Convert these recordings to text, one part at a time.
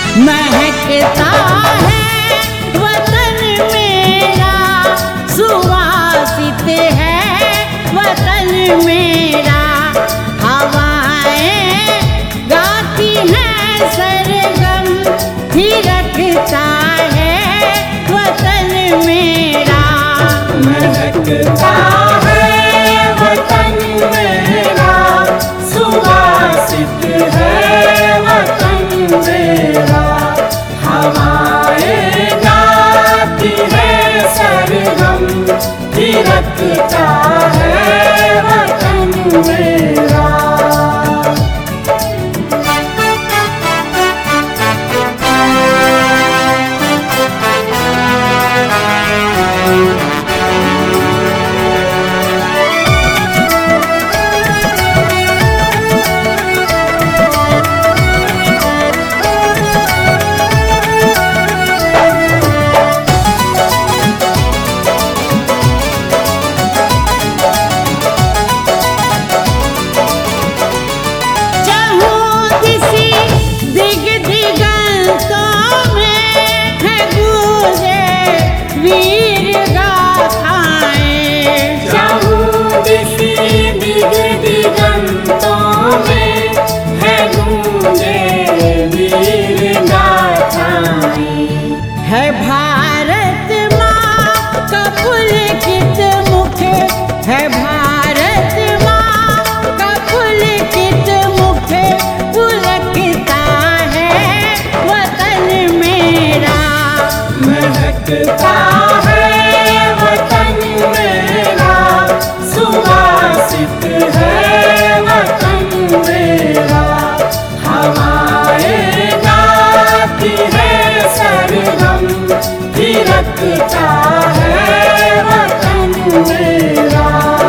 महकता है वतन मेरा, सुवासित है वतन मेरा। हवाएं गाती हैं सरगम, थिरकता है वतन मेरा। महकता है वतन मेरा, सुवासित है वतन मेरा। हवाएं गाती है सरगम, थिरकता है वतन मेरा। वीर गाथाएं चाहूं दिसी दिग दिगंतों में है गूंजे वीर गाथाएं। है भारत माँ का पुलकित मुख, है भारत माँ का पुलकित मुख, पुलकता है वतन मेरा। महकता है वतन मेरा, सुवासित है वतन मेरा। हवाएं गाती है सरगम, थिरकता है वतन मेरा।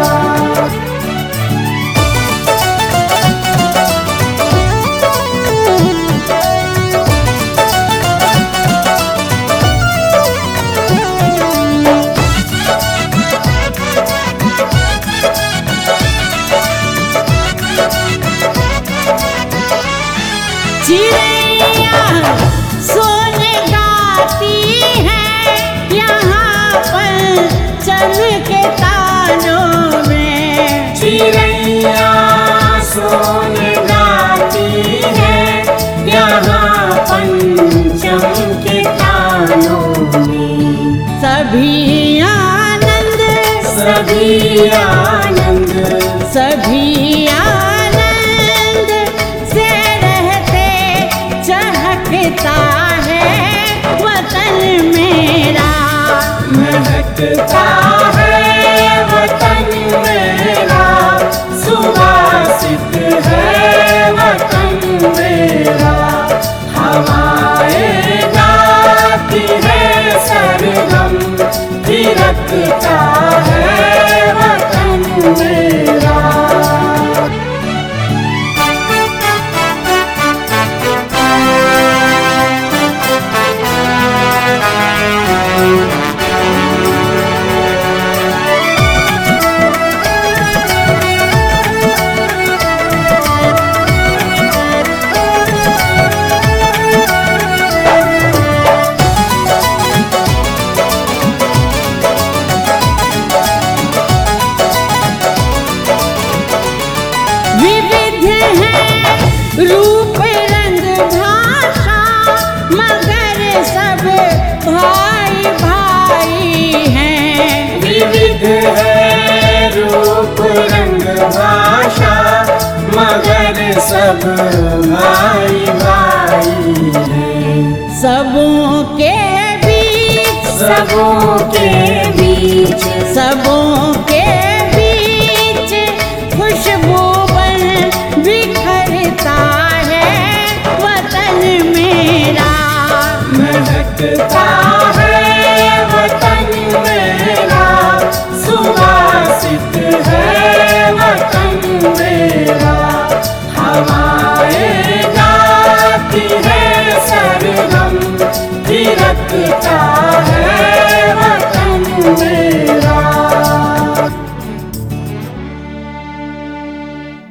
चिड़ैया सोने गाती है यहाँ पर चमके तारों में। चिड़ैया सोने गाती है यहाँ पंचम के तानों में। सभी आनंद सभी आनंद सभी आनंद से रहते, चहकता है वतन मेरा। महकता है वतन मेरा, सुवासित है वतन मेरा। हवाएं गाती है सरगम, थिरकता है वतन मेरा। विविध है रूप रंग भाषा, मगर सब भाई भाई हैं। विविध है रूप रंग भाषा, मगर सब भाई भाई हैं। सबों के बीच सबों के बीच सबों